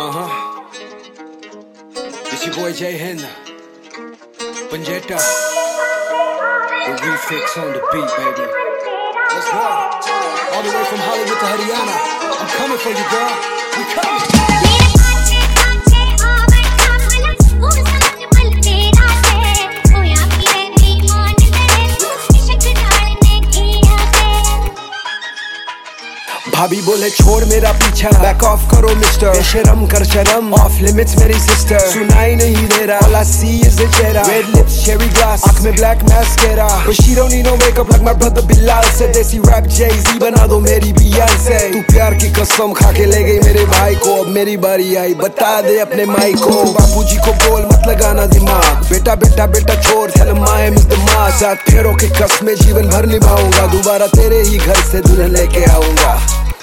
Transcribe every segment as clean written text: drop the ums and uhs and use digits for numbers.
It's your boy Jay Henna, Panjeta, the refix on the beat, baby. Let's go. All the way from Hollywood to Haryana. I'm coming for you, girl. We coming. भाभी बोले छोड़ मेरा पीछा, back of करो mister, शर्म कर शर्म, of limits मेरी सिस्टर, सुनाई नहीं दे रहा, all I see is a चेहरा, red lips, cherry gloss, आँख में black mascara, but she don't need no makeup like my brother Bilal से, देसी rap Jay-Z बना दो मेरी Beyonce, तू प्यार की कसम खा के ले गई मेरे भाई को, अब मेरी बारी आई, बता दे अपने माई को, बापूजी को बोल मत लगाना दिमाग, बेटा बेटा बेटा छोड़, tell him I am his दामाद, साथ फेरों की कसमें जीवन भर निभाऊंगा, दोबारा तेरे ही घर से दुल्हन लेके आऊंगा।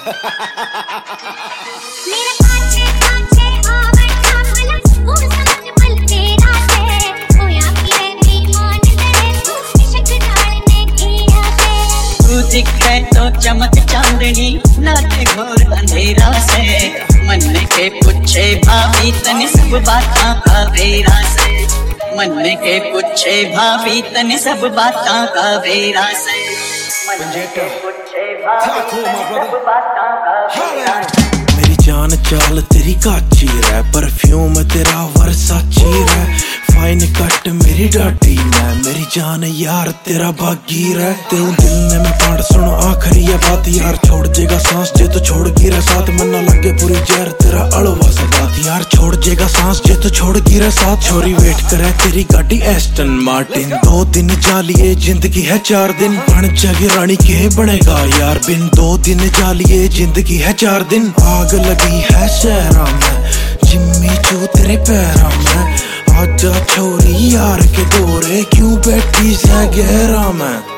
तू दिखे तो चमक चांदनी, नाचे घोर अंधेरा से, मन में के पूछे भाभी तने सब बातां का बेरा से, मन में के पूछे भाभी तने सब बातां का बेरा से, मन में के पूछे भाभी तने सब बातां का बेरा से। मेरी जान चाल तेरी काची रै, परफ्यूम तेरा वर्साची रै, फाइन कट मेरी डाटी मैं, मेरी जान यार तेरा भागी रै, तेरे दिल ने मैं पाड़ सुनो आखिरी ये बात यार, छोड़ जेगा सांस जे तू छोड़ गिरे साथ, मन ना लगे पूरी जहर तेरा अड़वा से बात यार, छोड़ जेगा सांस जे तू छोड़ गिरे साथ, छोरी वेट करे तेरी गाड़ी एस्टन मार्टिन, 2 दिन जालिए जिंदगी है 4 दिन, बन जगे रानी के बनेगा यार बिन, 2 दिन जालिए जिंदगी है 4 दिन, आग लगी है शहरा में, जिम्मी चू तेरे पैरा में, आजा छोरी यार के गोरे क्यों बैठी से गहरा में।